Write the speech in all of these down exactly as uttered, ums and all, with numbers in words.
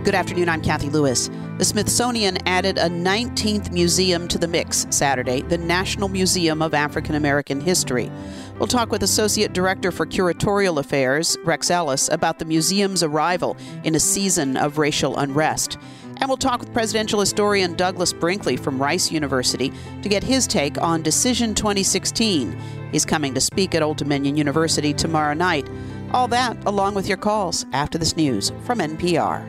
Good afternoon, I'm Kathy Lewis. The Smithsonian added a nineteenth museum to the mix Saturday, the National Museum of African American History. We'll talk with Associate Director for Curatorial Affairs, Rex Ellis, about the museum's arrival in a season of racial unrest. And we'll talk with presidential historian Douglas Brinkley from Rice University to get his take on Decision twenty sixteen. He's coming to speak at Old Dominion University tomorrow night. All that, along with your calls, after this news from N P R.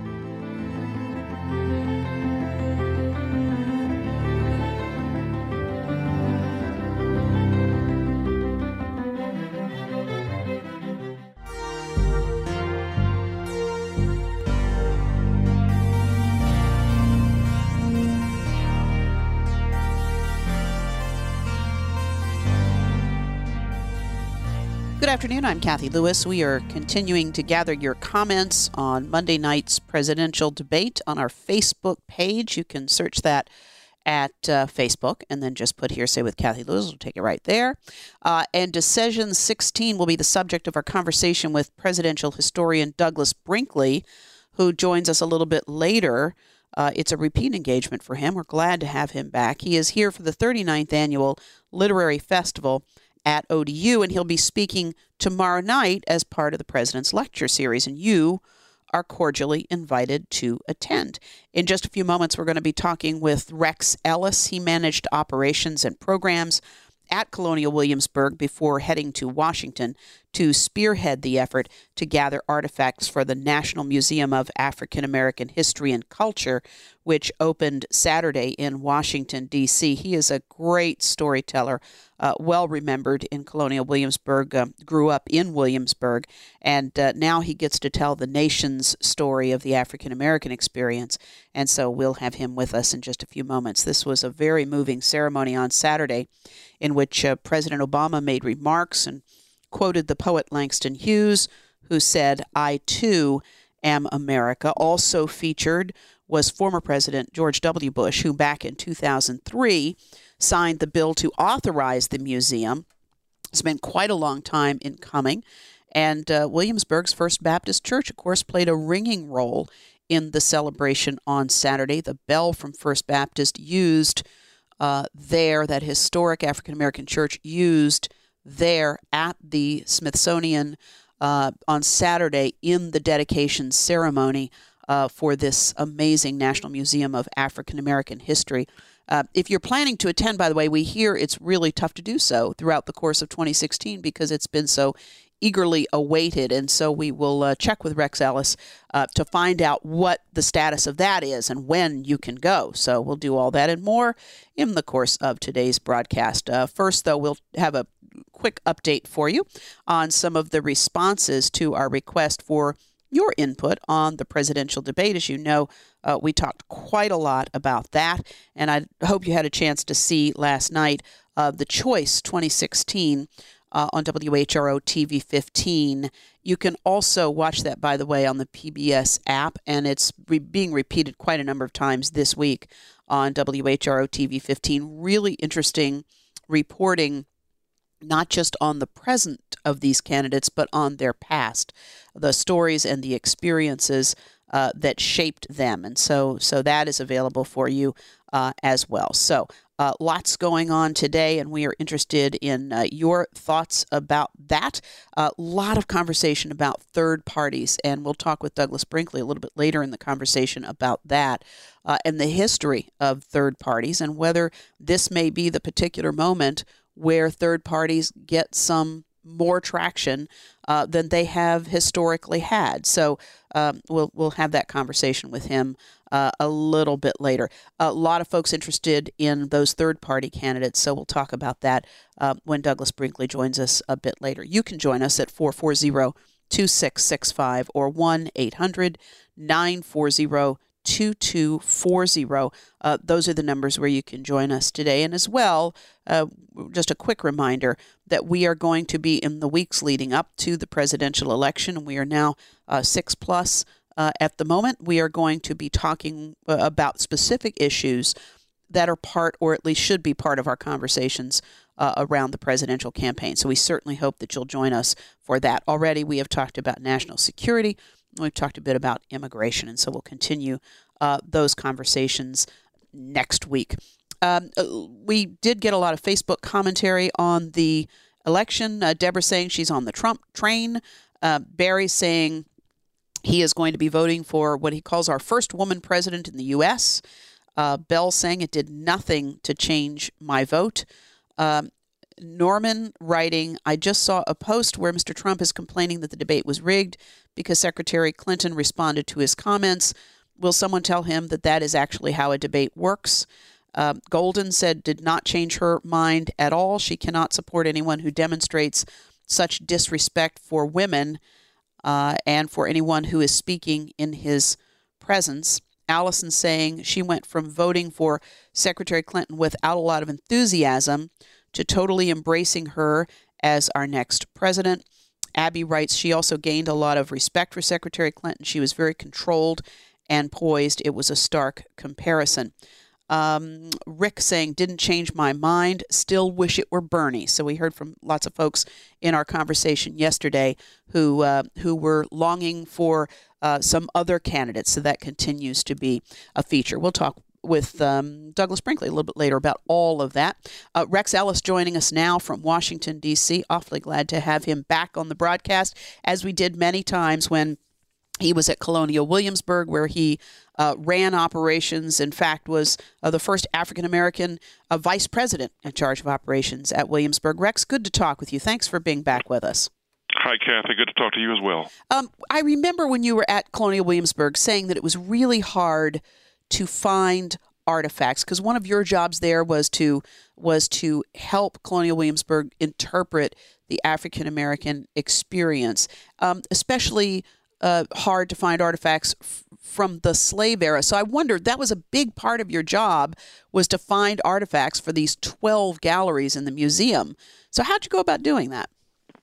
Good afternoon, I'm Kathy Lewis. We are continuing to gather your comments on Monday night's presidential debate on our Facebook page. You can search that at uh, Facebook and then just put Hearsay with Kathy Lewis. We'll take it right there. Uh, and Decision sixteen will be the subject of our conversation with presidential historian Douglas Brinkley, who joins us a little bit later. Uh, it's a repeat engagement for him. We're glad to have him back. He is here for the thirty-ninth Annual Literary Festival at O D U, and he'll be speaking tomorrow night as part of the President's Lecture Series, and you are cordially invited to attend. In just a few moments, we're going to be talking with Rex Ellis. He managed operations and programs at Colonial Williamsburg before heading to Washington to spearhead the effort to gather artifacts for the National Museum of African American History and Culture, which opened Saturday in Washington, D C He is a great storyteller, uh, well remembered in Colonial Williamsburg, uh, grew up in Williamsburg, and uh, now he gets to tell the nation's story of the African American experience, and so we'll have him with us in just a few moments. This was a very moving ceremony on Saturday in which uh, President Obama made remarks and quoted the poet Langston Hughes, who said, "I too am America." Also featured was former President George W. Bush, who back in two thousand three signed the bill to authorize the museum. It's been quite a long time in coming. And uh, Williamsburg's First Baptist Church, of course, played a ringing role in the celebration on Saturday. The bell from First Baptist used uh, there, that historic African-American church used there at the Smithsonian uh, on Saturday in the dedication ceremony uh, for this amazing National Museum of African American History. Uh, if you're planning to attend, by the way, we hear it's really tough to do so throughout the course of twenty sixteen because it's been so eagerly awaited. And so we will uh, check with Rex Ellis uh, to find out what the status of that is and when you can go. So we'll do all that and more in the course of today's broadcast. Uh, first, though, we'll have a quick update for you on some of the responses to our request for your input on the presidential debate. As you know, uh, we talked quite a lot about that, and I hope you had a chance to see last night uh, the Choice twenty sixteen uh, on W H R O T V fifteen. You can also watch that, by the way, on the P B S app, and it's re- being repeated quite a number of times this week on W H R O T V fifteen. Really interesting reporting, not just on the present of these candidates, but on their past, the stories and the experiences uh, that shaped them. And so so that is available for you uh, as well. So uh, lots going on today, and we are interested in uh, your thoughts about that. A uh, lot of conversation about third parties, and we'll talk with Douglas Brinkley a little bit later in the conversation about that uh, and the history of third parties and whether this may be the particular moment where third parties get some more traction uh, than they have historically had. So um, we'll we'll have that conversation with him uh, a little bit later. A lot of folks interested in those third-party candidates, so we'll talk about that uh, when Douglas Brinkley joins us a bit later. You can join us at four four zero, two six six five or one eight hundred, nine four zero, two two four zero. Uh, those are the numbers where you can join us today. And as well, uh, just a quick reminder that we are going to be in the weeks leading up to the presidential election, and we are now uh, six plus uh, at the moment. We are going to be talking uh, about specific issues that are part, or at least should be part of our conversations uh, around the presidential campaign. So we certainly hope that you'll join us for that. Already we have talked about national security. We've talked a bit about immigration, and so we'll continue uh, those conversations next week. Um, we did get a lot of Facebook commentary on the election. Uh, Deborah saying she's on the Trump train. Uh, Barry saying he is going to be voting for what he calls our first woman president in the U S Uh, Bell saying it did nothing to change my vote. Um, Norman writing, I just saw a post where Mister Trump is complaining that the debate was rigged because Secretary Clinton responded to his comments. Will someone tell him that that is actually how a debate works? Uh, Golden said did not change her mind at all. She cannot support anyone who demonstrates such disrespect for women uh, and for anyone who is speaking in his presence. Allison saying she went from voting for Secretary Clinton without a lot of enthusiasm to totally embracing her as our next president. Abby writes she also gained a lot of respect for Secretary Clinton. She was very controlled and poised. It was a stark comparison. Um, Rick saying, didn't change my mind, still wish it were Bernie. So we heard from lots of folks in our conversation yesterday who uh, who were longing for uh, some other candidates. So that continues to be a feature. We'll talk with um, Douglas Brinkley a little bit later about all of that. Uh, Rex Ellis joining us now from Washington, D C Awfully glad to have him back on the broadcast, as we did many times when he was at Colonial Williamsburg, where he uh, ran operations. In fact, was uh, the first African-American uh, vice president in charge of operations at Williamsburg. Rex, good to talk with you. Thanks for being back with us. Hi, Kathy. Good to talk to you as well. Um, I remember when you were at Colonial Williamsburg saying that it was really hard to find artifacts, because one of your jobs there was to was to help Colonial Williamsburg interpret the African-American experience, um, especially Uh, hard to find artifacts f- from the slave era. So I wondered, that was a big part of your job, was to find artifacts for these twelve galleries in the museum. So how'd you go about doing that?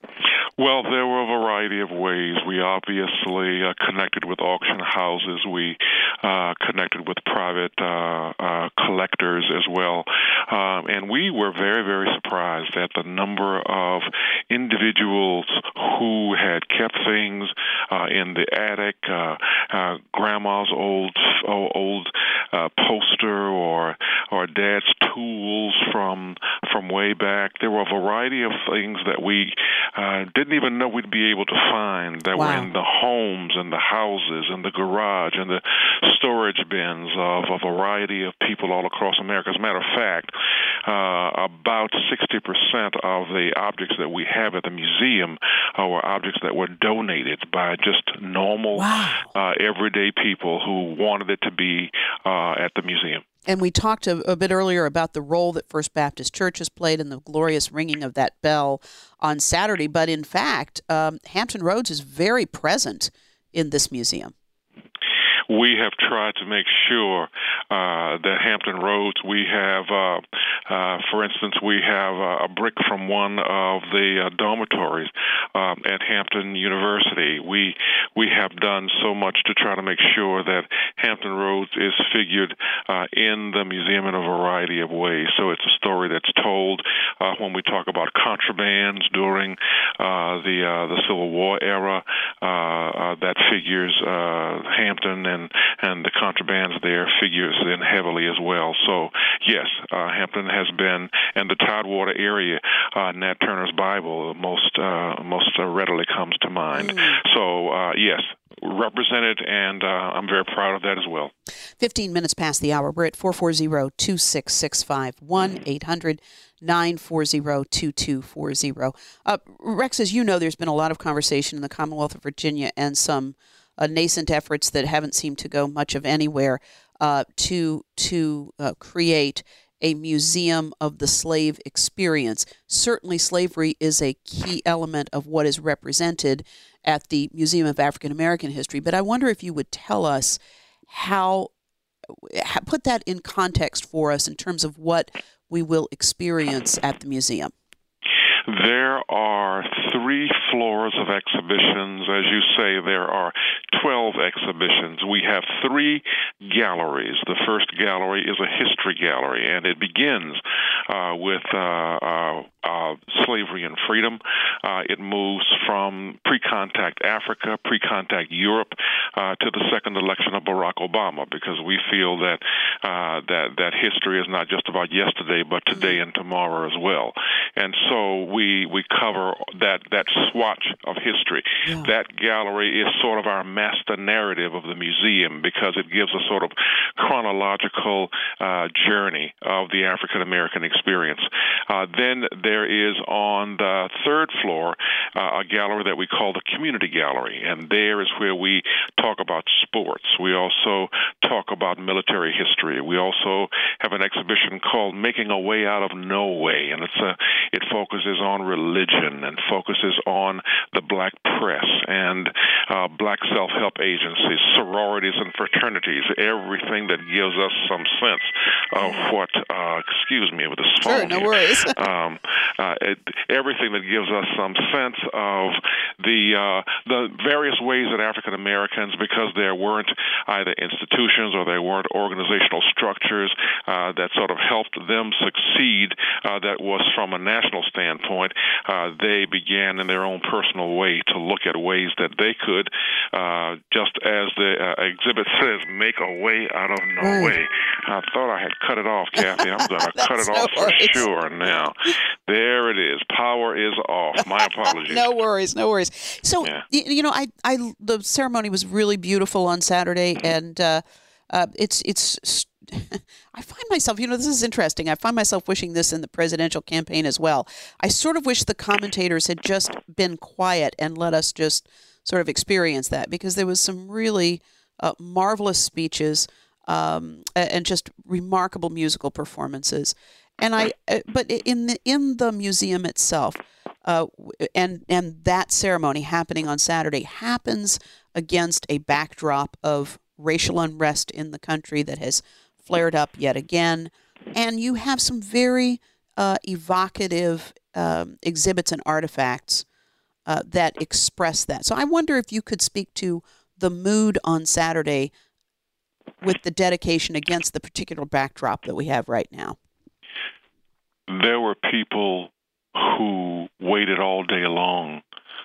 Well, there were a variety of ways. We obviously uh, connected with auction houses. We uh, connected with private uh, uh, collectors as well. Um, and we were very, very surprised at the number of individuals who had kept things uh, in the attic, uh, uh, grandma's old old uh, poster or or dad's tools from from way back. There were a variety of things that we uh, didn't even know we'd be able to find that wow. were in the homes and the houses and the garage and the storage bins of a variety of people all across America. As a matter of fact, uh, about sixty percent of the objects that we have at the museum uh, were objects that were donated by just normal, wow. uh, everyday people who wanted it to be uh, at the museum. And we talked a, a bit earlier about the role that First Baptist Church has played in the glorious ringing of that bell on Saturday. But in fact, um, Hampton Roads is very present in this museum. We have tried to make sure uh, that Hampton Roads, we have, uh, uh, for instance, we have a brick from one of the uh, dormitories um, at Hampton University. We we have done so much to try to make sure that Hampton Roads is figured uh, in the museum in a variety of ways. So it's a story that's told uh, when we talk about contrabands during uh, the uh, the Civil War era. Uh, uh, that figures uh, Hampton and And, and the contrabands there figures in heavily as well. So, yes, uh, Hampton has been, and the Tidewater area, uh, Nat Turner's Bible most uh, most uh, readily comes to mind. Mm. So, uh, yes, represented, and uh, I'm very proud of that as well. fifteen minutes past the hour. We're at four four zero, two six six five, one eight hundred nine four zero two two four zero. Uh, Rex, as you know, there's been a lot of conversation in the Commonwealth of Virginia and some Uh, nascent efforts that haven't seemed to go much of anywhere uh, to to uh, create a museum of the slave experience. Certainly slavery is a key element of what is represented at the Museum of African American History, but I wonder if you would tell us how, put that in context for us in terms of what we will experience at the museum. There are three floors of exhibitions. As you say, there are twelve exhibitions. We have three galleries. The first gallery is a history gallery, and it begins uh, with uh, uh, uh, slavery and freedom. Uh, it moves from pre-contact Africa, pre-contact Europe, uh, to the second election of Barack Obama, because we feel that uh, that that history is not just about yesterday, but today and tomorrow as well. And so we we cover that that swatch of history. Yeah. That gallery is sort of our master narrative of the museum, because it gives a sort of chronological uh, journey of the African American experience. Uh, then there is on the third floor uh, a gallery that we call the Community Gallery, and there is where we talk about sports. We also talk about military history. We also have an exhibition called Making a Way Out of No Way, and it's a, it focuses on religion and focuses on the black press and uh, black self-help agencies, sororities and fraternities, everything that gives us some sense of what, uh, excuse me with this phone. Sure, no here. worries. um, uh, it, everything that gives us some sense of the uh, the various ways that African Americans, because there weren't either institutions or there weren't organizational structures uh, that sort of helped them succeed, uh, that was from a national standpoint, uh, they began in their own personal way to look at ways that they could, uh, just as the uh, exhibit says, make a way out of no right. way. I thought I had cut it off, Kathy. I'm going to cut it no off worries. for sure now. There it is. Power is off. My apologies. No worries. No worries. So, yeah. you know, I, I, the ceremony was really beautiful on Saturday, and uh, uh, it's, it's, I find myself, you know, this is interesting. I find myself wishing this in the presidential campaign as well. I sort of wish the commentators had just been quiet and let us just sort of experience that, because there was some really uh, marvelous speeches um, and just remarkable musical performances. And I, uh, but in the in the museum itself, uh, and and that ceremony happening on Saturday happens against a backdrop of racial unrest in the country that has flared up yet again, and you have some very uh, evocative um, exhibits and artifacts uh, that express that. So I wonder if you could speak to the mood on Saturday with the dedication against the particular backdrop that we have right now. There were people who waited all day long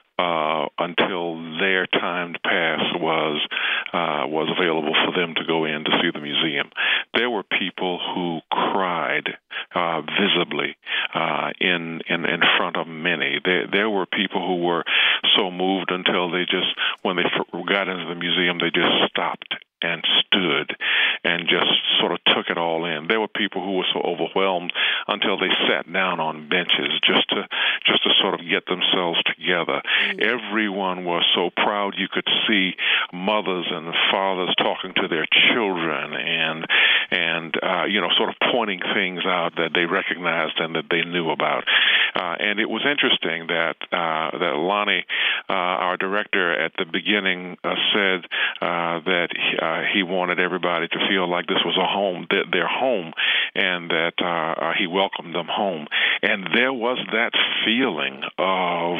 uh, until their timed pass was uh, was available for them to go in to see the museum. There were people who cried uh, visibly uh, in, in in front of many. There, there were people who were so moved until they just, when they got into the museum, they just stopped and stood and just sort of took it all in. There were people who were so overwhelmed until they sat down on benches just to just to sort of get themselves together. Mm-hmm. Everyone was so proud. You could see mothers and fathers talking to their children and and uh, you know, sort of pointing things out that they recognized and that they knew about. Uh, and it was interesting that uh, that Lonnie, uh, our director, at the beginning uh, said uh, that he, uh, he wanted everybody to feel like this was a home, th- their home, and that uh, uh, he welcomed them home. And there was that feeling of,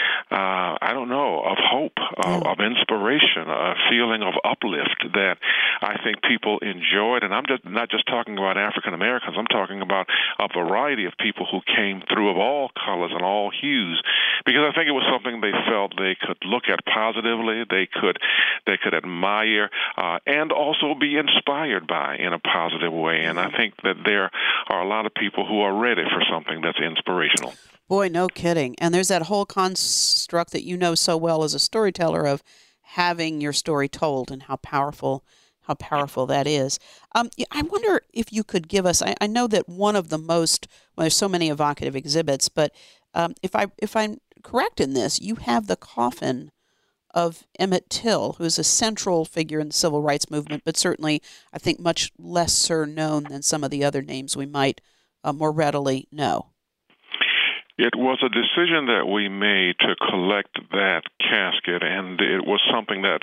uh, I don't know, of hope, of, of inspiration, a feeling of uplift that I think people enjoyed. And I'm just not just talking about African Americans. I'm talking about a variety of people who came through of all colors and all hues, because I think it was something they felt they could look at positively, they could they could admire, uh, and also be inspired by in a positive way. And I think that there are a lot of people who are ready for something that's inspirational. Boy, no kidding. And there's that whole construct that you know so well as a storyteller of having your story told, and how powerful how powerful that is. Um, I wonder if you could give us, I, I know that one of the most, well, there's so many evocative exhibits, but um, if, I, if I'm correct in this, you have the coffin of Emmett Till, who is a central figure in the civil rights movement, but certainly, I think, much lesser known than some of the other names we might uh, more readily know. It was a decision that we made to collect that casket, and it was something that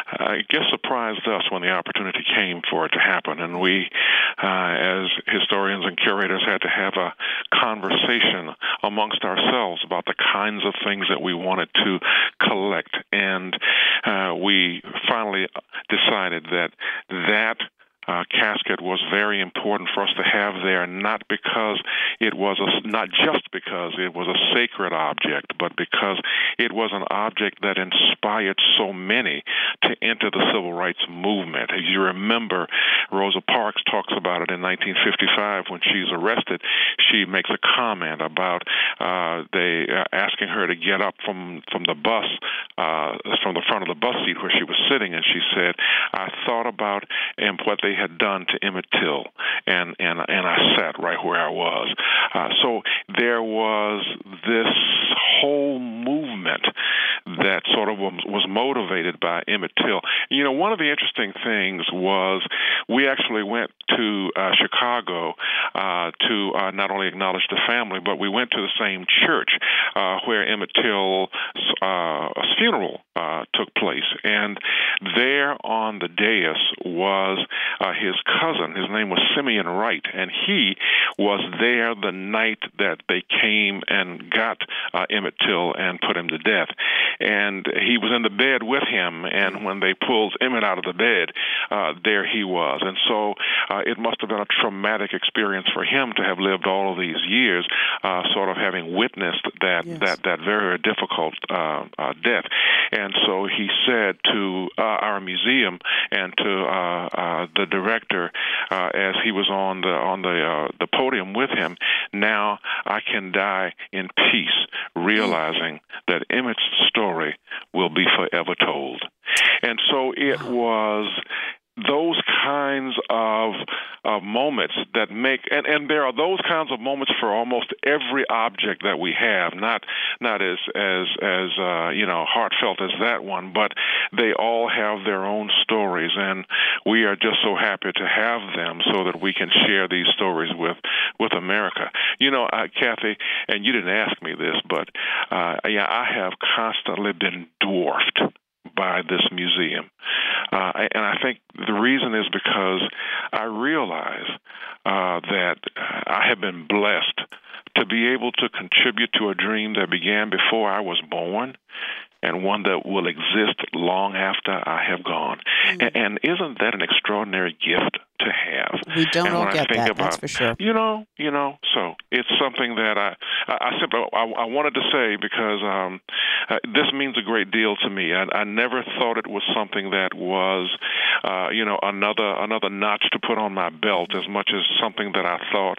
I guess surprised us when the opportunity came for it to happen. And we, uh, as historians and curators, had to have a conversation amongst ourselves about the kinds of things that we wanted to collect. And uh, we finally decided that that Uh, casket was very important for us to have there, not because it was a, not just because it was a sacred object, but because it was an object that inspired so many to enter the civil rights movement. As you remember, Rosa Parks talks about it in nineteen fifty-five when she's arrested. She makes a comment about uh, they uh, asking her to get up from from the bus, uh, from the front of the bus seat where she was sitting, and she said, "I thought about and what they had done to Emmett Till, and and and I sat right where I was." Uh, so there was this whole movement that sort of was, was motivated by Emmett Till. You know, one of the interesting things was we actually went to uh, Chicago uh, to uh, not only acknowledge the family, but we went to the same church uh, where Emmett Till's uh, funeral uh, took place. And there on the dais was uh, his cousin. His name was Simeon Wright, and he was there the night that they came and got uh, Emmett Till and put him to death. And he was in the bed with him, and when they pulled Emmett out of the bed, uh, there he was. And so uh, it must have been a traumatic experience for him to have lived all of these years, uh, sort of having witnessed that yes. that, that very difficult uh, uh, death. And so he said to uh, our museum and to uh, uh, the director, uh, as he was on the on the uh, the podium with him, "Now I can die in peace, realizing that Emmett's story will be forever told." And so it was those kinds of uh, moments that make, and, and there are those kinds of moments for almost every object that we have, not not as as as uh, you know heartfelt as that one, but they all have their own stories, and we are just so happy to have them so that we can share these stories with with America. You know, uh, Kathy, and you didn't ask me this, but uh, yeah, I have constantly been dwarfed by this museum. Uh, and I think the reason is because I realize uh, that I have been blessed to be able to contribute to a dream that began before I was born and one that will exist long after I have gone. Mm-hmm. And, and isn't that an extraordinary gift to have? We don't and all get that, about, that's for sure. You know, you know, so it's something that I, I, I simply, I, I wanted to say because um, uh, this means a great deal to me. I, I never thought it was something that was, uh, you know, another another notch to put on my belt, as much as something that I thought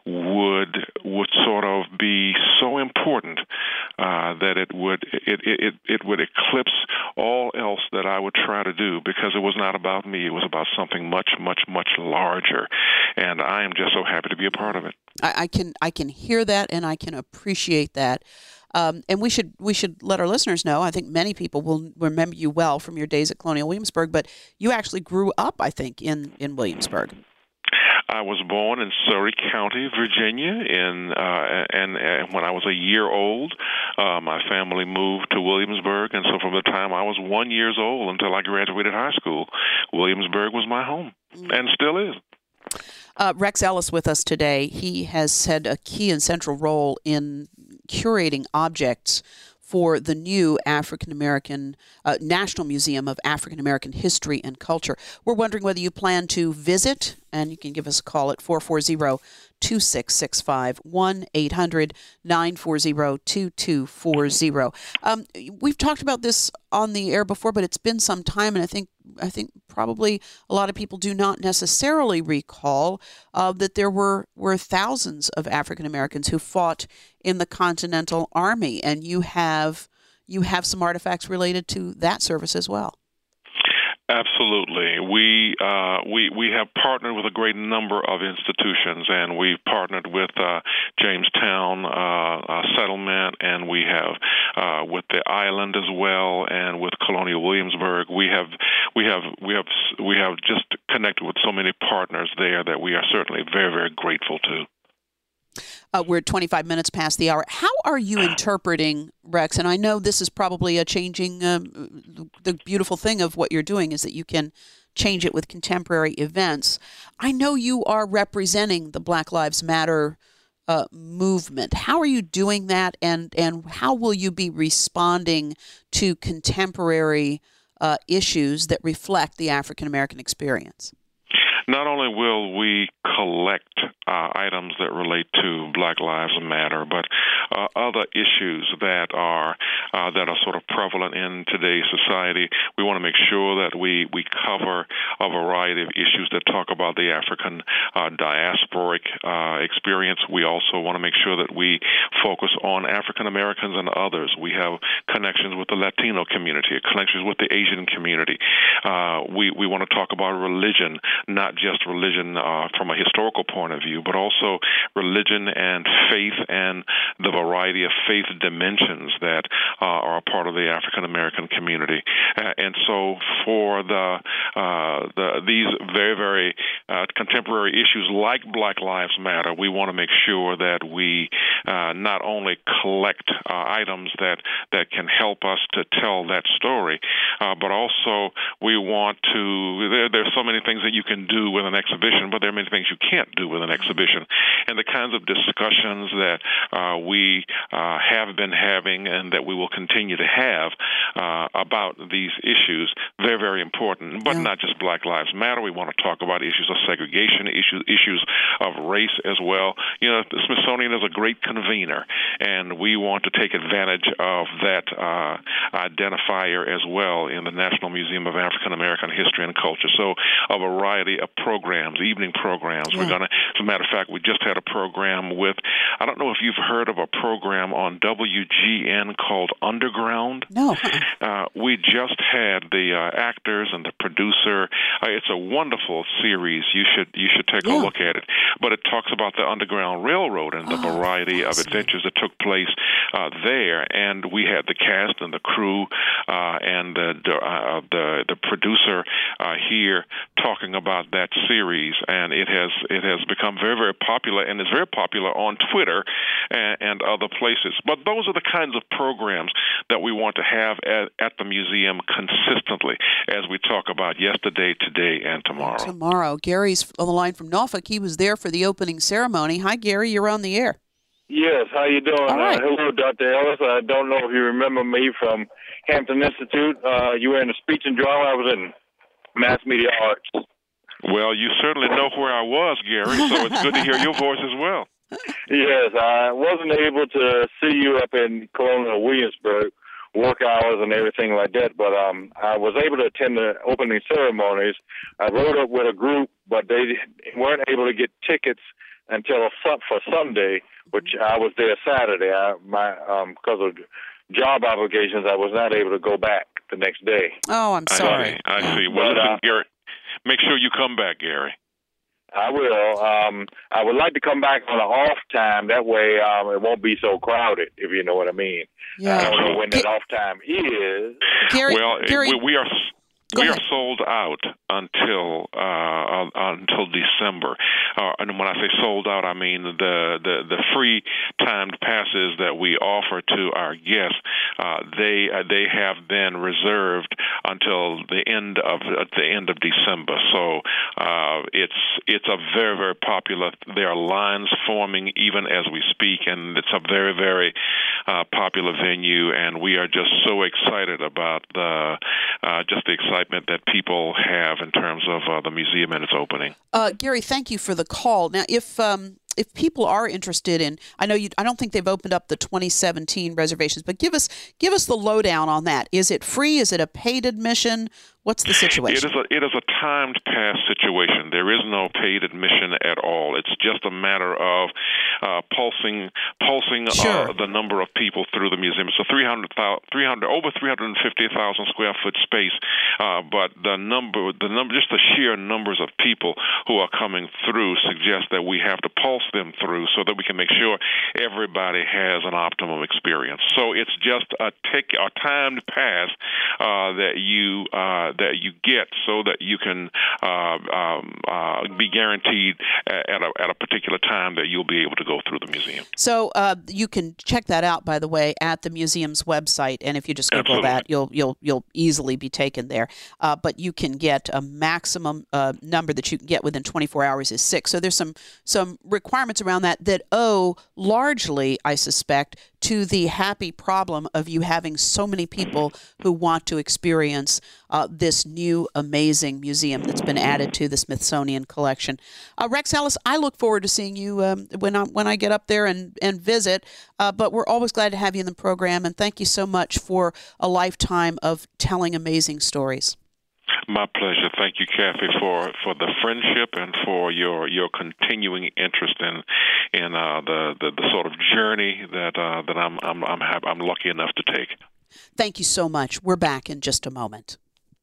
would would sort of be so important uh, that it would it, it it would eclipse all else that I would try to do, because it was not about me. It was about something much, much, much larger, and I am just so happy to be a part of it. I, I can I can hear that, and I can appreciate that. Um, and we should we should let our listeners know, I think many people will remember you well from your days at Colonial Williamsburg, but you actually grew up, I think, in, in Williamsburg. I was born in Surry County, Virginia, in, uh, and, and when I was a year old, uh, my family moved to Williamsburg, and so from the time I was one years old until I graduated high school, Williamsburg was my home, mm-hmm. and still is. Uh, Rex Ellis with us today. He has had a key and central role in curating objects for the new African American uh, National Museum of African American History and Culture. We're wondering whether you plan to visit, and you can give us a call at four four zero, two six six five, one eight hundred, nine four zero, two two four zero. Um, we've talked about this on the air before, but it's been some time, and I think I think probably a lot of people do not necessarily recall uh, that there were, were thousands of African Americans who fought in the Continental Army, and you have you have some artifacts related to that service as well. Absolutely. We uh, we we have partnered with a great number of institutions, and we've partnered with uh, Jamestown uh, uh, Settlement, and we have uh, with the island as well, and with Colonial Williamsburg. We have we have we have we have just connected with so many partners there that we are certainly very very grateful to. Uh, we're twenty-five minutes past the hour. How are you interpreting, Rex? And I know this is probably a changing, um, the beautiful thing of what you're doing is that you can change it with contemporary events. I know you are representing the Black Lives Matter uh, movement. How are you doing that, and, and how will you be responding to contemporary uh, issues that reflect the African American experience? Not only will we collect uh, items that relate to Black Lives Matter, but uh, other issues that are uh, that are sort of prevalent in today's society. We want to make sure that we, we cover a variety of issues that talk about the African uh, diasporic uh, experience. We also want to make sure that we focus on African Americans and others. We have connections with the Latino community, connections with the Asian community. Uh, we, we want to talk about religion, not just religion uh, from a historical point of view, but also religion and faith and the variety of faith dimensions that uh, are a part of the African American community. Uh, and so for the, uh, the these very, very uh, contemporary issues like Black Lives Matter, we want to make sure that we uh, not only collect uh, items that, that can help us to tell that story, uh, but also we want to, there, there's so many things that you can do with an exhibition, but there are many things you can't do with an exhibition. And the kinds of discussions that uh, we uh, have been having and that we will continue to have uh, about these issues, they're very important, but yeah. not just Black Lives Matter. We want to talk about issues of segregation, issues issues of race as well. You know, the Smithsonian is a great convener, and we want to take advantage of that uh, identifier as well in the National Museum of African American History and Culture. So a variety of programs, evening programs. Yeah. We're gonna, as a matter of fact, we just had a program with, I don't know if you've heard of a program on W G N called Underground. No. Uh, we just had the uh, actors and the producer. Uh, it's a wonderful series. You should you should take yeah. a look at it. But it talks about the Underground Railroad and the oh, variety of adventures that took place uh, there. And we had the cast and the crew uh, and the the, uh, the the producer uh, here talking about that series, and it has it has become very, very popular, and is very popular on Twitter and, and other places. But those are the kinds of programs that we want to have at, at the museum consistently as we talk about yesterday, today, and tomorrow. Tomorrow. Gary's on the line from Norfolk. He was there for the opening ceremony. Hi, Gary. You're on the air. Yes. How you doing? All right. Uh, hello, Doctor Ellis. I don't know if you remember me from Hampton Institute. Uh, you were in the speech and drama. I was in mass media arts. Well, you certainly know where I was, Gary, so it's good to hear your voice as well. Yes, I wasn't able to see you up in Colonial Williamsburg, work hours and everything like that, but um, I was able to attend the opening ceremonies. I rode up with a group, but they weren't able to get tickets until for Sunday, which I was there Saturday. I, my um, because of job obligations, I was not able to go back the next day. Oh, I'm sorry. I see. I see. Well, but, listen, uh, Gary, make sure you come back, Gary. I will. Um, I would like to come back on an off time. That way um, it won't be so crowded, if you know what I mean. Yeah. I don't know when that off time is. Gary, well, Gary, we, we are... Go we ahead. are sold out until uh, uh, until December, uh, and when I say sold out, I mean the the, the free timed passes that we offer to our guests. Uh, they uh, they have been reserved until the end of at the end of December. So uh, it's it's a very very popular. There are lines forming even as we speak, and it's a very very uh, popular venue, and we are just so excited about the uh, just the excitement that people have in terms of uh, the museum and its opening. Uh, Gary, thank you for the call. Now, if um, if people are interested in, I know you, I don't think they've opened up the twenty seventeen reservations, but give us give us the lowdown on that. Is it free? Is it a paid admission? What's the situation? It is a it is a timed pass situation. There is no paid admission at all. It's just a matter of uh, pulsing pulsing sure. uh, the number of people through the museum. It's a three hundred, three hundred over three hundred fifty thousand square foot space, uh, but the number the number just the sheer numbers of people who are coming through suggests that we have to pulse them through so that we can make sure everybody has an optimum experience. So it's just a tick a timed pass uh, that you uh, that you get so that you can uh, um, uh, be guaranteed at a, at a particular time that you'll be able to go through the museum. So uh, you can check that out, by the way, at the museum's website, and if you just Google Absolutely. that, you'll you'll you'll easily be taken there. Uh, but you can get a maximum uh, number that you can get within twenty-four hours is six. So there's some some requirements around that that owe largely, I suspect, to the happy problem of you having so many people who want to experience uh, this new amazing museum that's been added to the Smithsonian collection. Uh, Rex Ellis, I look forward to seeing you um, when I when I get up there and and visit. Uh, but we're always glad to have you in the program, and thank you so much for a lifetime of telling amazing stories. My pleasure. Thank you, Kathy, for, for the friendship and for your your continuing interest in in uh, the, the the sort of journey that uh, that I'm I'm I'm, have, I'm lucky enough to take. Thank you so much. We're back in just a moment.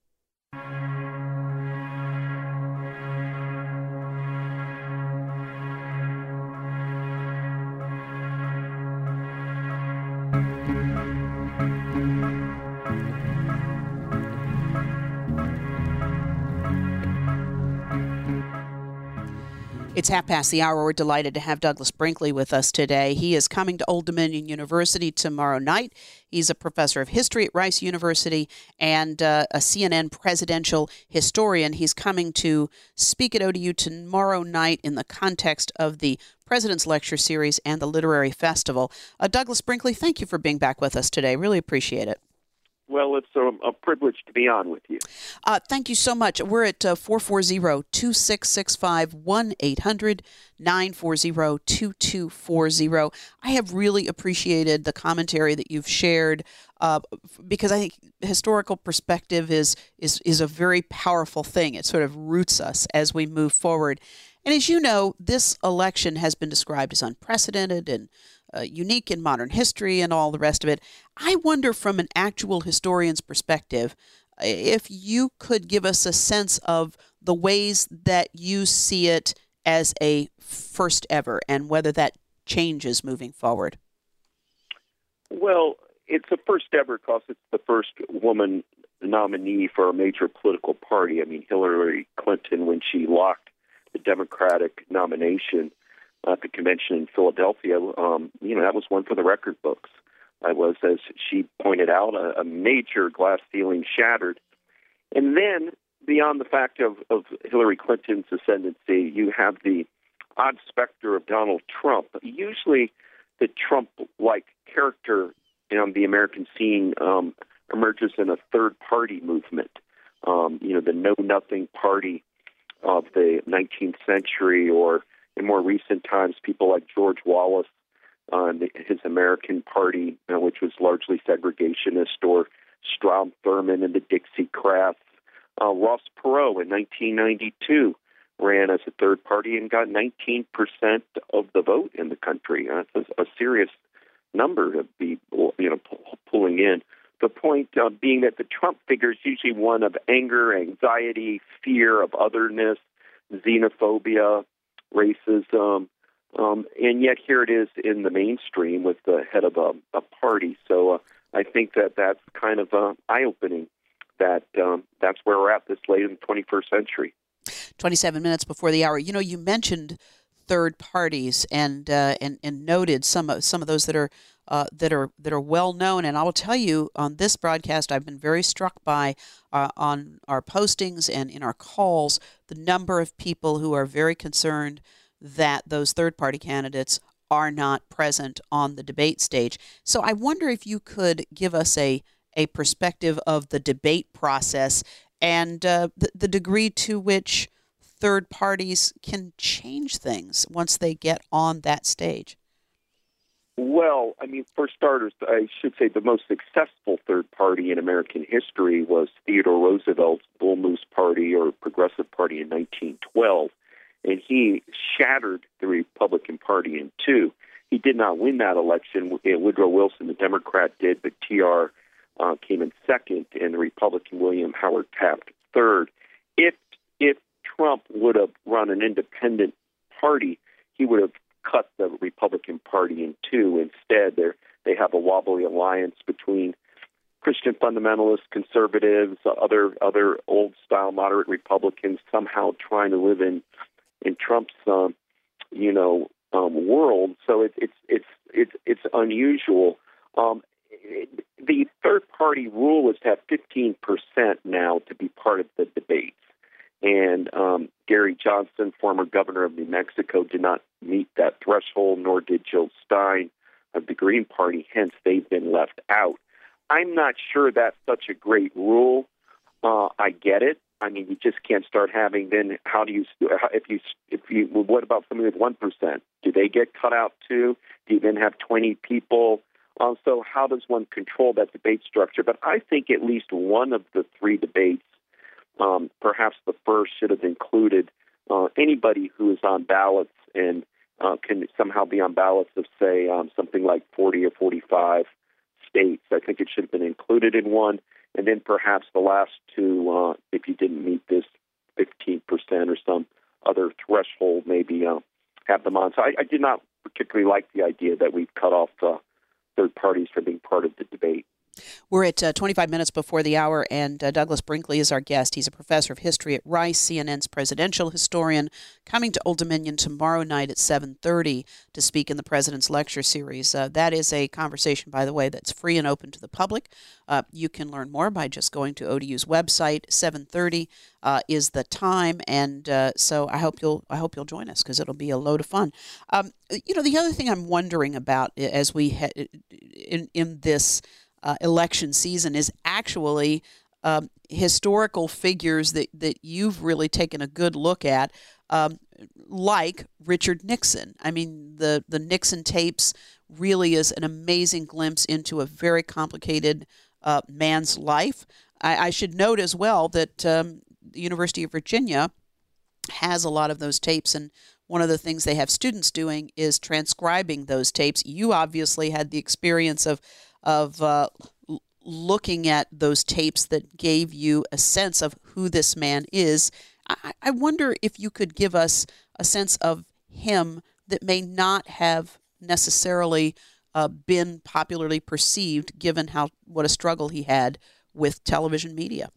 It's half past the hour. We're delighted to have Douglas Brinkley with us today. He is coming to Old Dominion University tomorrow night. He's a professor of history at Rice University and uh, a C N N presidential historian. He's coming to speak at O D U tomorrow night in the context of the President's Lecture Series and the Literary Festival. Uh, Douglas Brinkley, thank you for being back with us today. Really appreciate it. Well, it's a, a privilege to be on with you. Uh, thank you so much. We're at uh, four four zero, two six six five, one eight hundred, nine four zero, two two four zero. I have really appreciated the commentary that you've shared uh, because I think historical perspective is, is, is a very powerful thing. It sort of roots us as we move forward. And as you know, this election has been described as unprecedented and Uh, unique in modern history and all the rest of it. I wonder from an actual historian's perspective, if you could give us a sense of the ways that you see it as a first ever and whether that changes moving forward. Well, it's a first ever because it's the first woman nominee for a major political party. I mean, Hillary Clinton, when she locked the Democratic nomination at the convention in Philadelphia, um, you know, that was one for the record books. It was, as she pointed out, a, a major glass ceiling shattered. And then, beyond the fact of, of Hillary Clinton's ascendancy, you have the odd specter of Donald Trump. Usually, the Trump-like character on the American scene um, emerges in a third-party movement. Um, you know, the Know-Nothing Party of the nineteenth century, or in more recent times, people like George Wallace, uh, his American Party, uh, which was largely segregationist, or Strom Thurmond and the Dixiecrats. Uh, Ross Perot in nineteen ninety-two ran as a third party and got nineteen percent of the vote in the country. That's a, a serious number to be, you know, p- pulling in. The point uh, being that the Trump figure is usually one of anger, anxiety, fear of otherness, xenophobia, racism, um, and yet here it is in the mainstream with the head of a, a party. So uh, I think that that's kind of uh, eye-opening that um, that's where we're at this late in the twenty-first century. twenty-seven minutes before the hour. You know, you mentioned third parties and uh, and and noted some of some of those that are uh, that are that are well known. And I will tell you, on this broadcast, I've been very struck by uh, on our postings and in our calls the number of people who are very concerned that those third party candidates are not present on the debate stage. So I wonder if you could give us a a perspective of the debate process and uh, the, the degree to which third parties can change things once they get on that stage. Well, I mean, for starters, I should say the most successful third party in American history was Theodore Roosevelt's Bull Moose Party, or Progressive Party, in nineteen twelve. And he shattered the Republican Party in two. He did not win that election. Woodrow Wilson, the Democrat, did, but T R uh, came in second, and the Republican William Howard Taft third. If if Trump would have run an independent party, he would have cut the Republican Party in two. Instead, they they have a wobbly alliance between Christian fundamentalists, conservatives, other other old-style moderate Republicans somehow trying to live in in Trump's, um, you know, um, world. So it, it's it's it's it's unusual. Um, it, the third-party rule is to have fifteen percent now to be part of the debates. And um, Gary Johnson, former governor of New Mexico, did not meet that threshold, nor did Jill Stein of the Green Party. Hence, they've been left out. I'm not sure that's such a great rule. Uh, I get it. I mean, you just can't start having. Then, how do you? If you, if you, well, what about somebody with one percent? Do they get cut out too? Do you then have twenty people? Uh, so, how does one control that debate structure? But I think at least one of the three debates, um, perhaps the first, should have included uh, anybody who is on ballots and uh, can somehow be on ballots of, say, um, something like forty or forty-five states. I think it should have been included in one. And then perhaps the last two, uh, if you didn't meet this fifteen percent or some other threshold, maybe uh, have them on. So I, I did not particularly like the idea that we've cut off uh, third parties from being part of the debate. We're at uh, twenty-five minutes before the hour, and uh, Douglas Brinkley is our guest. He's a professor of history at Rice, C N N's presidential historian, coming to Old Dominion tomorrow night at seven thirty to speak in the President's Lecture Series. Uh, that is a conversation, by the way, that's free and open to the public. Uh, you can learn more by just going to O D U's website. seven thirty uh, is the time, and uh, so I hope you'll I hope you'll join us, because it'll be a load of fun. Um, you know, the other thing I'm wondering about as we ha- in in this Uh, election season is actually um, historical figures that, that you've really taken a good look at, um, like Richard Nixon. I mean, the, the Nixon tapes really is an amazing glimpse into a very complicated uh, man's life. I, I should note as well that um, the University of Virginia has a lot of those tapes, and one of the things they have students doing is transcribing those tapes. You obviously had the experience of of uh, looking at those tapes that gave you a sense of who this man is. I, I wonder if you could give us a sense of him that may not have necessarily uh, been popularly perceived, given how what a struggle he had with television media.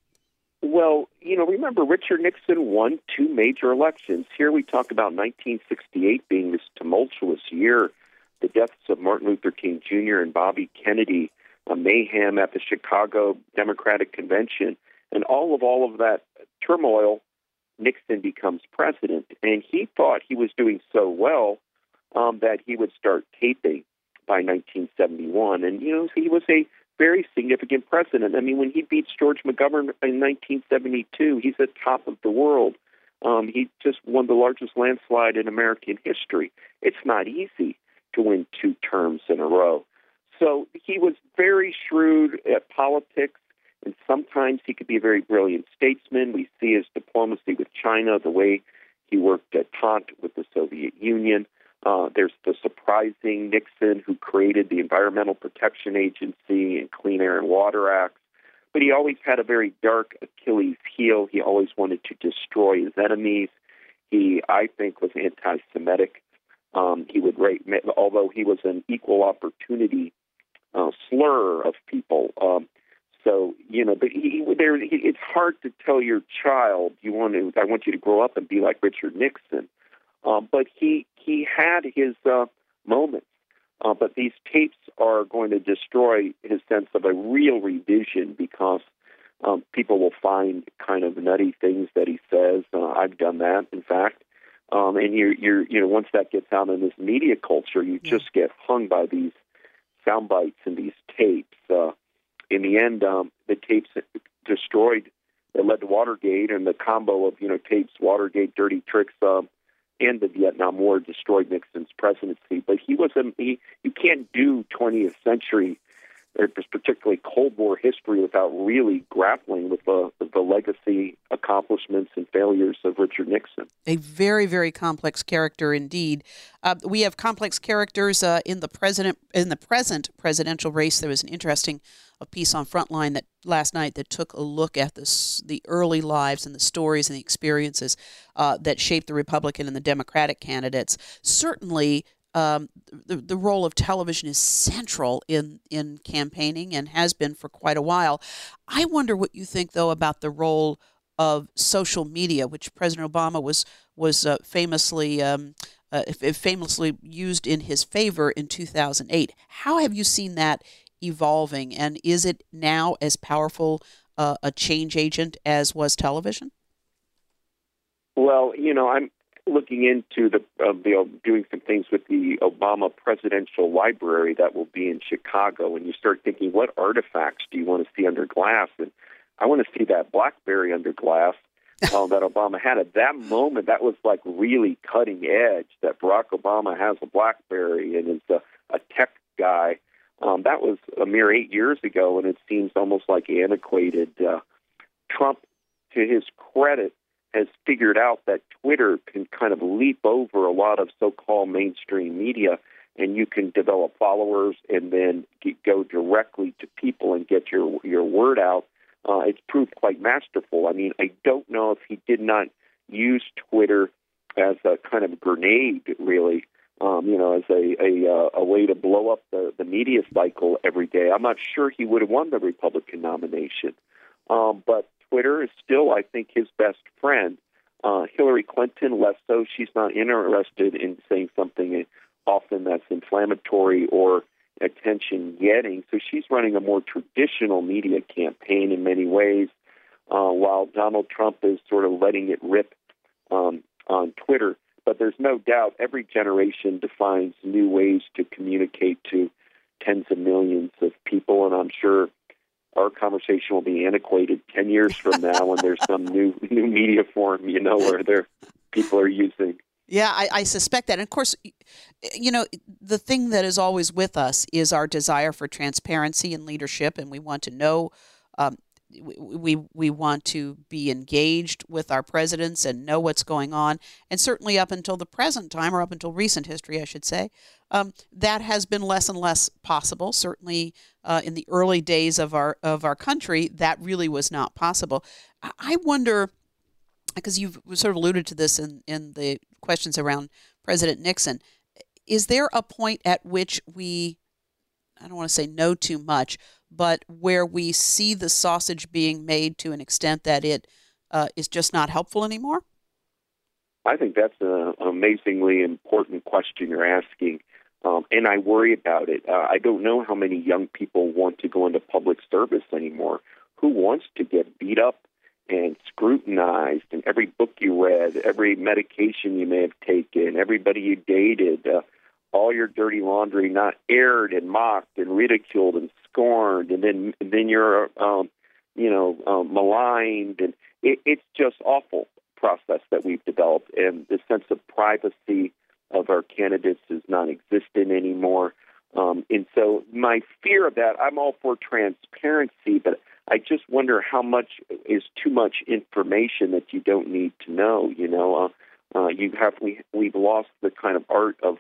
Well, you know, remember, Richard Nixon won two major elections. Here we talk about nineteen sixty-eight being this tumultuous year, the deaths of Martin Luther King Junior and Bobby Kennedy, a mayhem at the Chicago Democratic Convention, and all of all of that turmoil, Nixon becomes president. And he thought he was doing so well um, that he would start taping by nineteen seventy-one. And, you know, he was a very significant president. I mean, when he beats George McGovern in nineteen seventy-two, he's at top of the world. Um, he just won the largest landslide in American history. It's not easy to win two terms in a row. So he was very shrewd at politics, and sometimes he could be a very brilliant statesman. We see his diplomacy with China, the way he worked at Détente with the Soviet Union. Uh, there's the surprising Nixon, who created the Environmental Protection Agency and Clean Air and Water Acts. But he always had a very dark Achilles heel. He always wanted to destroy his enemies. He, I think, was anti-Semitic. Um, he would rate, although he was an equal opportunity uh, slur of people. Um, so you know, but he, there, he, it's hard to tell your child you want to. I want you to grow up and be like Richard Nixon. Um, but he he had his uh, moments. Uh, but these tapes are going to destroy his sense of a real revision, because um, people will find kind of nutty things that he says. Uh, I've done that, in fact. Um, and you're, you're, you know, once that gets out in this media culture, you yeah. just get hung by these sound bites and these tapes. Uh, in the end, um, the tapes destroyed, that led to Watergate, and the combo of, you know, tapes, Watergate, dirty tricks, um, and the Vietnam War destroyed Nixon's presidency. But he was a, he, you can't do twentieth century, or particularly Cold War history, without really grappling with the, the legacy, accomplishments, and failures of Richard Nixon. A very, very complex character indeed. Uh, we have complex characters uh, in the president in the present presidential race. There was an interesting a piece on Frontline that last night that took a look at this, the early lives and the stories and the experiences uh, that shaped the Republican and the Democratic candidates. Certainly, um, the, the role of television is central in, in campaigning and has been for quite a while. I wonder what you think, though, about the role of social media, which President Obama was was uh, famously um, uh, famously used in his favor in two thousand eight. How have you seen that evolving, and is it now as powerful uh, a change agent as was television? Well, you know, I'm looking into the, uh, the uh, doing some things with the Obama Presidential Library that will be in Chicago, and you start thinking, what artifacts do you want to see under glass? And I want to see that BlackBerry under glass uh, that Obama had. At that moment, that was like really cutting edge, that Barack Obama has a BlackBerry and is a, a tech guy. Um, that was a mere eight years ago, and it seems almost like antiquated. Uh, Trump, to his credit, has figured out that Twitter can kind of leap over a lot of so-called mainstream media, and you can develop followers and then get, go directly to people and get your your word out. Uh, it's proved quite masterful. I mean, I don't know if he did not use Twitter as a kind of grenade, really, um, you know, as a a, uh, a way to blow up the, the media cycle every day. I'm not sure he would have won the Republican nomination. Um, but Twitter is still, I think, his best friend. Uh, Hillary Clinton, less so. She's not interested in saying something often that's inflammatory or attention-getting. So she's running a more traditional media campaign in many ways, uh, while Donald Trump is sort of letting it rip um, on Twitter. But there's no doubt every generation defines new ways to communicate to tens of millions of people, and I'm sure our conversation will be antiquated ten years from now when there's some new new media form, you know, where there people are using. Yeah, I, I suspect that. And of course, you know, the thing that is always with us is our desire for transparency and leadership, and we want to know, um, we, we we want to be engaged with our presidents and know what's going on. And certainly up until the present time, or up until recent history, I should say, um, that has been less and less possible. Certainly uh, in the early days of our of our country, that really was not possible. I wonder, because you've sort of alluded to this in, in the questions around President Nixon, is there a point at which we, I don't want to say know too much, but where we see the sausage being made to an extent that it uh, is just not helpful anymore? I think that's an amazingly important question you're asking, um, and I worry about it. Uh, I don't know how many young people want to go into public service anymore. Who wants to get beat up and scrutinized, and every book you read, every medication you may have taken, everybody you dated, uh, all your dirty laundry not aired and mocked and ridiculed and scorned, and then and then you're, um, you know, um, maligned, and it, it's just awful process that we've developed, and the sense of privacy of our candidates is non-existent anymore. Um, and so my fear of that, I'm all for transparency, but I just wonder how much is too much information that you don't need to know. You know, uh, uh, you have we we've lost the kind of art of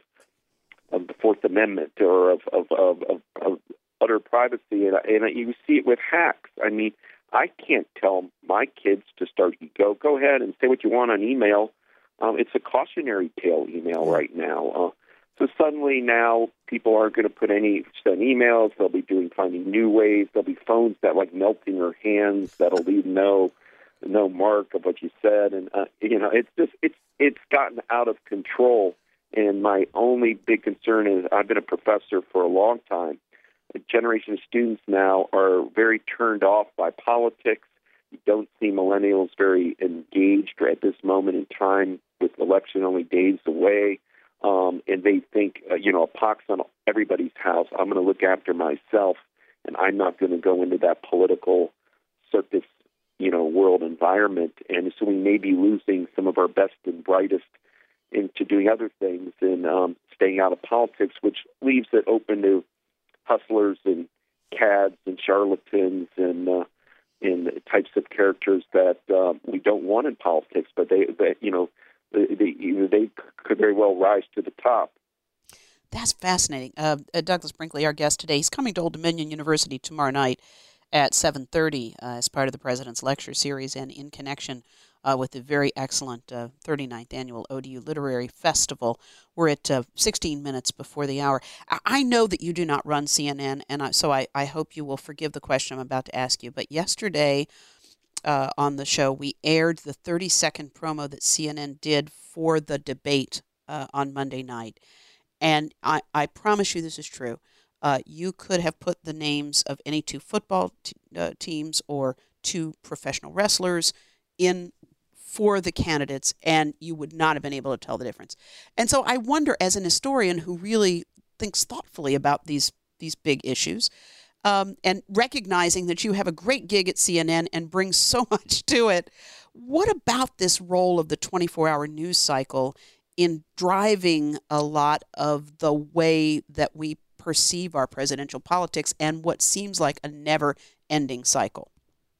of the Fourth Amendment or of of, of, of, of utter privacy, and, and you see it with hacks. I mean, I can't tell my kids to start go go ahead and say what you want on email. Um, it's a cautionary tale email right now. Uh, So suddenly now people aren't going to put any send emails. They'll be doing finding new ways. There'll be phones that like melt in your hands that'll leave no no mark of what you said, and uh, you know it's just it's it's gotten out of control. And my only big concern is I've been a professor for a long time. A generation of students now are very turned off by politics. You don't see millennials very engaged at this moment in time with election only days away. Um, and they think, uh, you know, a pox on everybody's house. I'm going to look after myself, and I'm not going to go into that political circus, you know, world environment. And so we may be losing some of our best and brightest into doing other things and um, staying out of politics, which leaves it open to hustlers and cads and charlatans and uh, and types of characters that uh, we don't want in politics, but they, they you know. They, they could very well rise to the top. That's fascinating. Uh, uh, Douglas Brinkley, our guest today, he's coming to Old Dominion University tomorrow night at seven thirty uh, as part of the President's Lecture Series and in connection uh, with the very excellent uh, thirty-ninth Annual O D U Literary Festival. We're at uh, sixteen minutes before the hour. I, I know that you do not run C N N, and I, so I, I hope you will forgive the question I'm about to ask you. But yesterday uh, on the show, we aired the thirty-second promo that C N N did for the debate uh, on Monday night. And I, I promise you this is true. Uh, you could have put the names of any two football t- uh, teams or two professional wrestlers in for the candidates, and you would not have been able to tell the difference. And so I wonder, as an historian who really thinks thoughtfully about these these big issues, um, and recognizing that you have a great gig at C N N and bring so much to it, what about this role of the twenty-four hour news cycle in driving a lot of the way that we perceive our presidential politics and what seems like a never-ending cycle?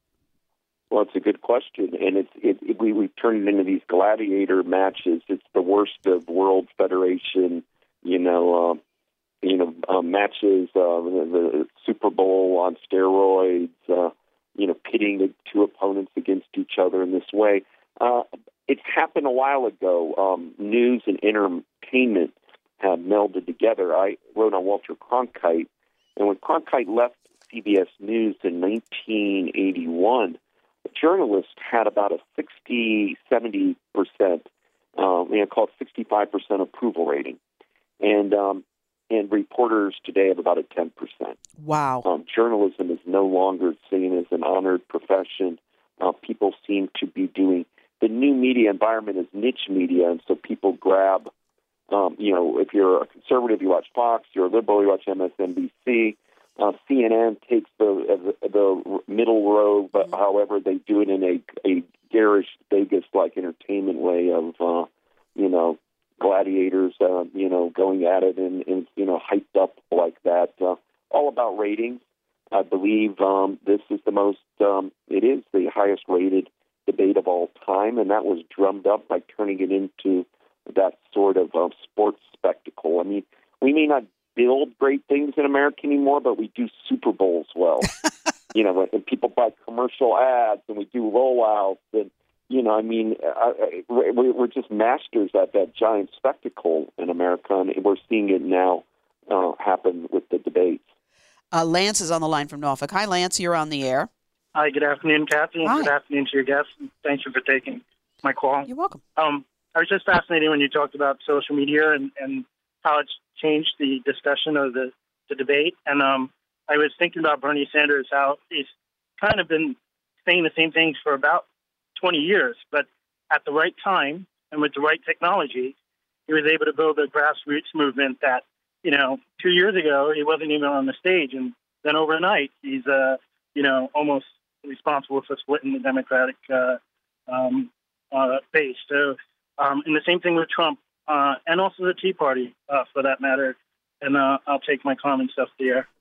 Well, it's a good question, and it's it, it, we we've turned it into these gladiator matches. It's the worst of World Federation, you know, uh, you know, uh, matches. Uh, the, the Super Bowl on steroids. Uh, you know, pitting the two opponents against each other in this way. Uh, it's happened a while ago. Um, news and entertainment have melded together. I wrote on Walter Cronkite, and when Cronkite left C B S News in nineteen eighty-one, the journalist had about a sixty, seventy percent, um, you know, called sixty-five percent approval rating. And um, and reporters today have about a ten percent. Wow. Um, journalism is no longer seen as an honored profession. Uh, people seem to be doing, the new media environment is niche media, and so people grab, um, you know, if you're a conservative, you watch Fox, you're a liberal, you watch M S N B C. Uh, C N N takes the the, the middle road, but mm-hmm. however, they do it in a, a garish, Vegas-like entertainment way of, uh, you know, gladiators, uh, you know, going at it and, and, you know, hyped up like that. Uh, all about ratings. I believe um, this is the most, um, it is the highest rated debate of all time, and that was drummed up by turning it into that sort of uh, sports spectacle. I mean, we may not build great things in America anymore, but we do Super Bowls well. You know, and people buy commercial ads, and we do rollouts, and, you know, I mean, I, I, we're just masters at that giant spectacle in America, and we're seeing it now uh, happen with the debates. Uh, Lance is on the line from Norfolk. Hi, Lance. You're on the air. Hi, good afternoon, Kathy, and Hi. good afternoon to your guests. Thank you for taking my call. You're welcome. Um, I was just fascinated when you talked about social media and, and how it's changed the discussion of the, the debate. And um, I was thinking about Bernie Sanders, how he's kind of been saying the same things for about twenty years, but at the right time and with the right technology, he was able to build a grassroots movement that, you know, two years ago, he wasn't even on the stage. And then overnight, he's, uh, you know, almost responsible for splitting the Democratic uh, um, uh, base. So, um, and the same thing with Trump uh, and also the Tea Party, uh, for that matter. And uh, I'll take my comments off the air.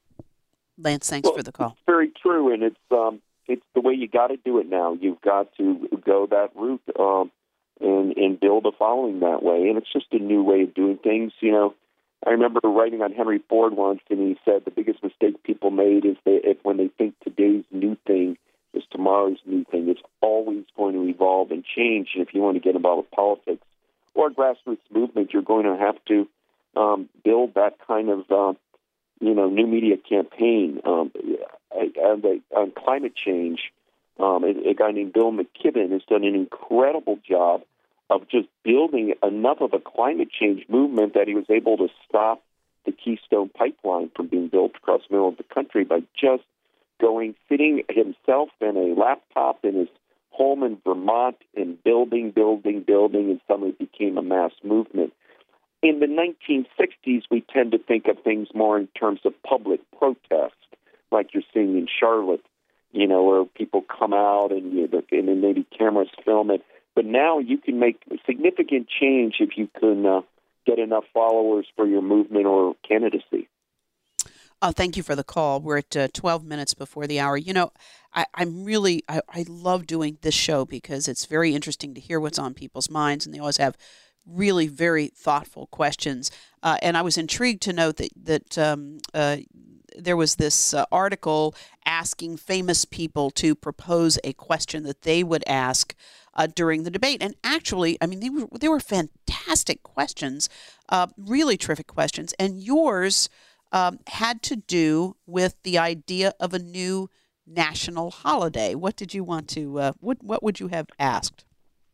Lance, thanks well, for the call. It's very true, and it's um, it's the way you got to do it now. You've got to go that route um, and and build a following that way. And it's just a new way of doing things. You know, I remember writing on Henry Ford once, and he said the biggest mistake people made is they, if when they think today's new thing is tomorrow's new thing. It's always going to evolve and change. And if you want to get involved with politics or a grassroots movement, you're going to have to um, build that kind of, uh, you know, new media campaign. Um, and they, on climate change, um, a, a guy named Bill McKibben has done an incredible job of just building enough of a climate change movement that he was able to stop the Keystone Pipeline from being built across the middle of the country by just going, sitting himself in a laptop in his home in Vermont and building, building, building, and suddenly it became a mass movement. In the nineteen sixties, we tend to think of things more in terms of public protest, like you're seeing in Charlotte, you know, where people come out and, you know, and then maybe cameras film it. But now you can make significant change if you can uh, get enough followers for your movement or candidacy. Uh, thank you for the call. We're at uh, twelve minutes before the hour. You know, I, I'm really, I, I love doing this show because it's very interesting to hear what's on people's minds, and they always have really very thoughtful questions. Uh, and I was intrigued to note that, that um, uh, there was this uh, article asking famous people to propose a question that they would ask uh, during the debate. And actually, I mean, they were, they were fantastic questions, uh, really terrific questions. And yours um, had to do with the idea of a new national holiday. What did you want to, uh, what, what would you have asked?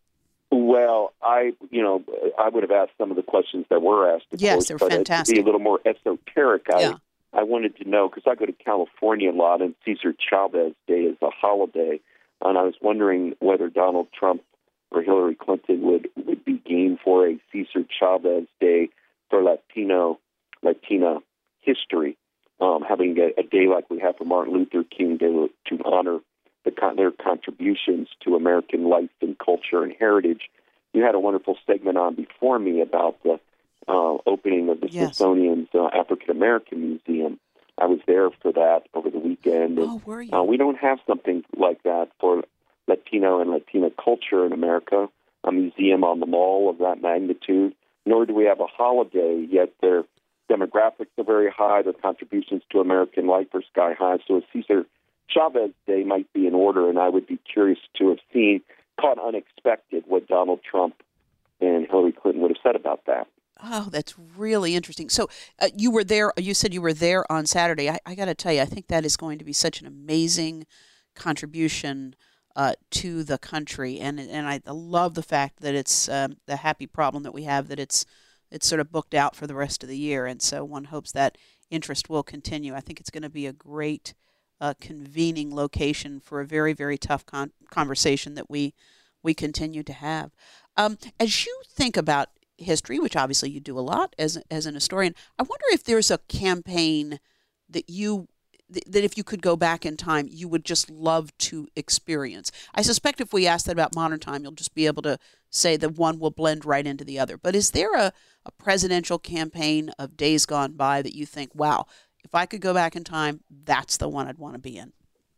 Well, I, you know, I would have asked some of the questions that were asked. Of yes, course, they're but fantastic. To be a little more esoteric, yeah. I, I wanted to know, because I go to California a lot, and Cesar Chavez Day is a holiday, and I was wondering whether Donald Trump or Hillary Clinton would, would be game for a Cesar Chavez Day for Latino, Latina history, um, having a, a day like we have for Martin Luther King Day to honor the, their contributions to American life and culture and heritage. You had a wonderful segment on before me about the uh, opening of the yes. Smithsonian's uh, African American Museum. I was there for that over the weekend. Oh, were you? Uh, we don't have something like that for Latino and Latina culture in America, a museum on the Mall of that magnitude, nor do we have a holiday, yet their demographics are very high, their contributions to American life are sky high. So a Cesar Chavez Day might be in order, and I would be curious to have seen, caught unexpected, what Donald Trump and Hillary Clinton would have said about that. Oh, that's really interesting. So uh, you were there, you said you were there on Saturday. I, I got to tell you, I think that is going to be such an amazing contribution uh, to the country. And and I love the fact that it's um, the happy problem that we have, that it's it's sort of booked out for the rest of the year. And so one hopes that interest will continue. I think it's going to be a great uh, convening location for a very, very tough con- conversation that we, we continue to have. Um, as you think about history, which obviously you do a lot as as an historian, I wonder if there's a campaign that you that if you could go back in time, you would just love to experience. I suspect if we ask that about modern time, you'll just be able to say that one will blend right into the other. But is there a, a presidential campaign of days gone by that you think, wow, if I could go back in time, that's the one I'd want to be in?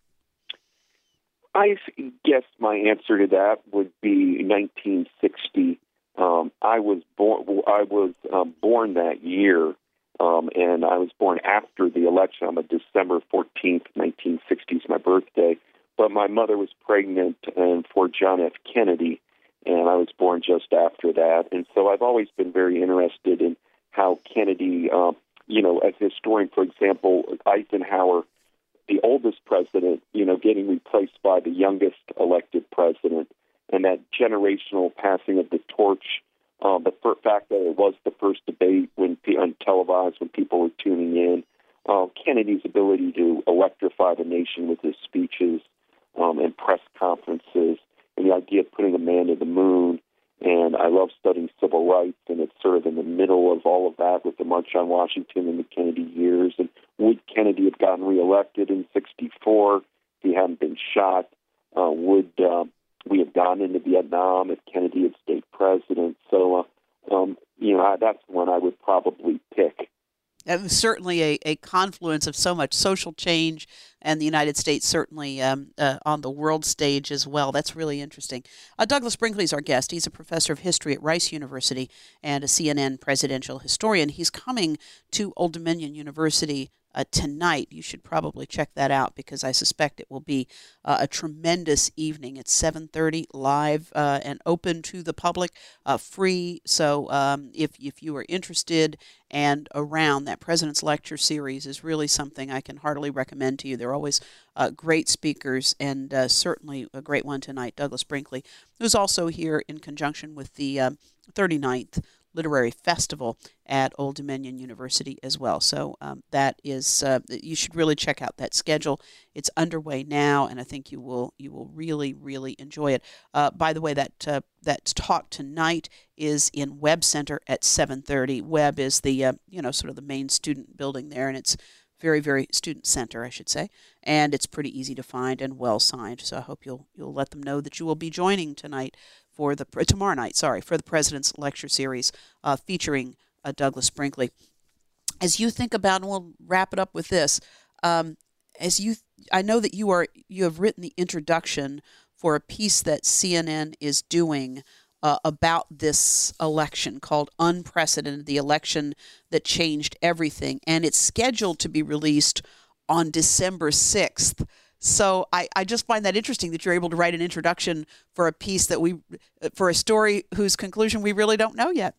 I guess my answer to that would be nineteen sixty. Um, I was born. I was um, born that year, um, and I was born after the election. I'm a December fourteenth, nineteen sixty is my birthday. But my mother was pregnant and for John F. Kennedy, and I was born just after that. And so I've always been very interested in how Kennedy, uh, you know, as a historian, for example, Eisenhower, the oldest president, you know, getting replaced by the youngest elected president. And that generational passing of the torch, uh, the f- fact that it was the first debate when on televised when people were tuning in, uh, Kennedy's ability to electrify the nation with his speeches um, and press conferences, and the idea of putting a man to the moon. And I love studying civil rights, and it's sort of in the middle of all of that with the March on Washington and the Kennedy years. And would Kennedy have gotten reelected in sixty-four if he hadn't been shot? Uh, would uh, we have gone into Vietnam if Kennedy had stayed president? So, uh, um, you know, I, that's one I would probably pick. It was certainly a, a confluence of so much social change, and the United States certainly um, uh, on the world stage as well. That's really interesting. Uh, Douglas Brinkley is our guest. He's a professor of history at Rice University and a C N N presidential historian. He's coming to Old Dominion University Uh, tonight. You should probably check that out because I suspect it will be uh, a tremendous evening. It's seven thirty live uh, and open to the public, uh, free. So um, if, if you are interested and around, that President's Lecture Series is really something I can heartily recommend to you. They're always uh, great speakers, and uh, certainly a great one tonight, Douglas Brinkley, who's also here in conjunction with the um, thirty-ninth Literary Festival at Old Dominion University as well. So um, that is, uh, you should really check out that schedule. It's underway now, and I think you will you will really, really enjoy it. Uh, by the way, that uh, that talk tonight is in Webb Center at seven thirty. Webb is the, uh, you know, sort of the main student building there, and it's very, very student center, I should say, and it's pretty easy to find and well signed. So I hope you'll you'll let them know that you will be joining tonight for the tomorrow night, sorry, for the President's Lecture Series uh, featuring uh, Douglas Brinkley. As you think about, and we'll wrap it up with this, um, as you, I know that you are you have written the introduction for a piece that C N N is doing uh, about this election called Unprecedented, the election that changed everything, and it's scheduled to be released on December sixth. So I, I just find that interesting that you're able to write an introduction for a piece that we, for a story whose conclusion we really don't know yet.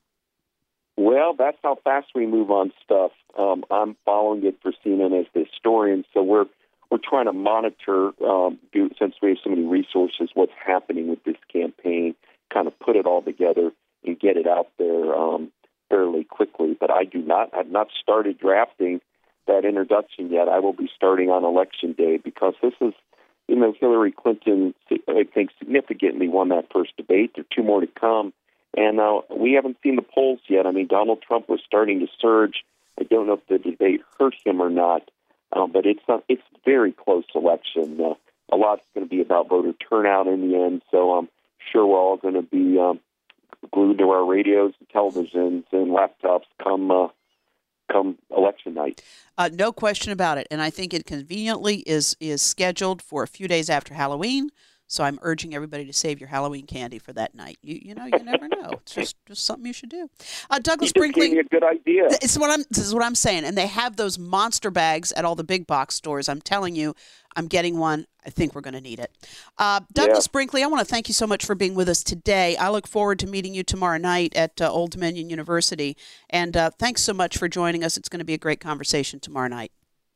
Well, that's how fast we move on stuff. Um, I'm following it for C N N as the historian, so we're we're trying to monitor, um, do, since we have so many resources, what's happening with this campaign, kind of put it all together and get it out there um, fairly quickly. But I do not, I've not started drafting that introduction yet. I will be starting on Election Day because this is, you know, Hillary Clinton, I think, significantly won that first debate. There are two more to come. And uh, we haven't seen the polls yet. I mean, Donald Trump was starting to surge. I don't know if the debate hurt him or not, uh, but it's a, it's a very close election. Uh, a lot's going to be about voter turnout in the end, so I'm sure we're all going to be um, glued to our radios and televisions and laptops come uh, come election night. Uh, no question about it. And I think it conveniently is is scheduled for a few days after Halloween. So I'm urging everybody to save your Halloween candy for that night. You you know, you never know. It's just, just something you should do. Uh, Douglas You Brinkley. gave me a good idea. This is what I'm. This is what I'm saying. And they have those monster bags at all the big box stores. I'm telling you, I'm getting one. I think we're going to need it. Uh, Douglas Yeah. Brinkley, I want to thank you so much for being with us today. I look forward to meeting you tomorrow night at uh, Old Dominion University. And uh, thanks so much for joining us. It's going to be a great conversation tomorrow night.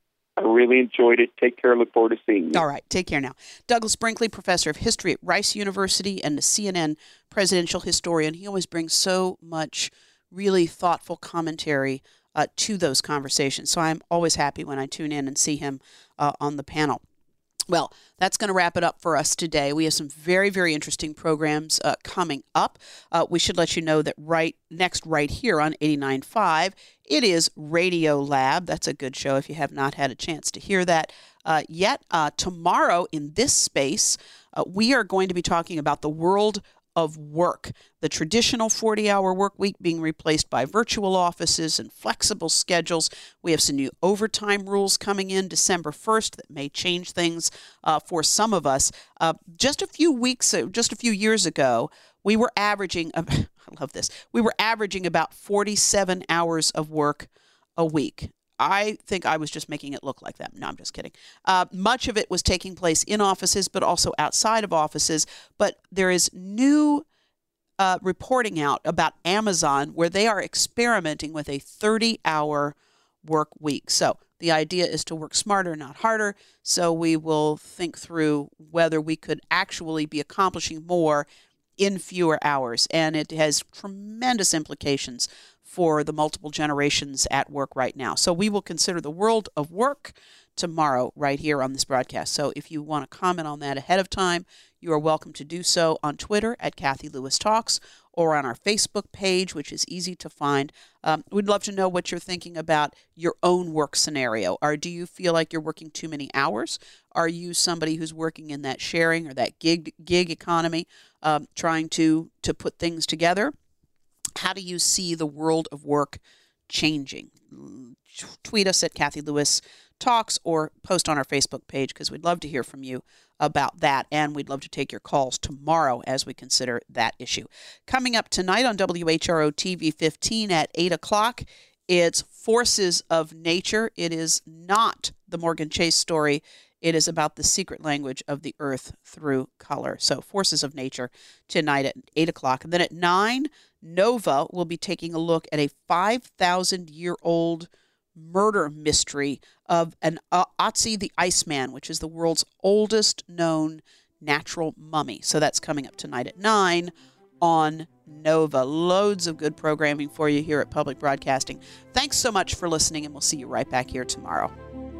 I really enjoyed it. Take care. Look forward to seeing you. All right. Take care now. Douglas Brinkley, professor of history at Rice University and the C N N presidential historian. He always brings so much really thoughtful commentary uh, to those conversations. So I'm always happy when I tune in and see him uh, on the panel. Well, that's going to wrap it up for us today. We have some very, very interesting programs uh, coming up. Uh, we should let you know that right next, right here on eighty-nine point five, it is Radio Lab. That's a good show if you have not had a chance to hear that uh, yet. Uh, tomorrow in this space, uh, we are going to be talking about the world of work, the traditional forty-hour work week being replaced by virtual offices and flexible schedules. We have some new overtime rules coming in December first that may change things uh, for some of us. Uh, just a few weeks, uh, just a few years ago, we were averaging, uh, I love this, we were averaging about forty-seven hours of work a week. I think I was just making it look like that. No, I'm just kidding. Uh, much of it was taking place in offices, but also outside of offices. But there is new uh, reporting out about Amazon where they are experimenting with a thirty-hour work week. So the idea is to work smarter, not harder. So we will think through whether we could actually be accomplishing more in fewer hours. And it has tremendous implications for the multiple generations at work right now. So we will consider the world of work tomorrow right here on this broadcast. So if you want to comment on that ahead of time, you are welcome to do so on Twitter at Kathy Lewis Talks or on our Facebook page, which is easy to find. Um, we'd love to know what you're thinking about your own work scenario. Or do you feel like you're working too many hours? Are you somebody who's working in that sharing or that gig gig economy, um, trying to to put things together? How do you see the world of work changing? Tweet us at Kathy Lewis Talks or post on our Facebook page because we'd love to hear from you about that, and we'd love to take your calls tomorrow as we consider that issue. Coming up tonight on W H R O T V fifteen at eight o'clock, it's Forces of Nature. It is not the Morgan Chase story. It is about the secret language of the earth through color. So Forces of Nature tonight at eight o'clock. And then at nine, Nova will be taking a look at a five thousand year old murder mystery of an uh, Otzi the Iceman, which is the world's oldest known natural mummy. So that's coming up tonight at nine on Nova. Loads of good programming for you here at Public Broadcasting. Thanks so much for listening, and we'll see you right back here tomorrow.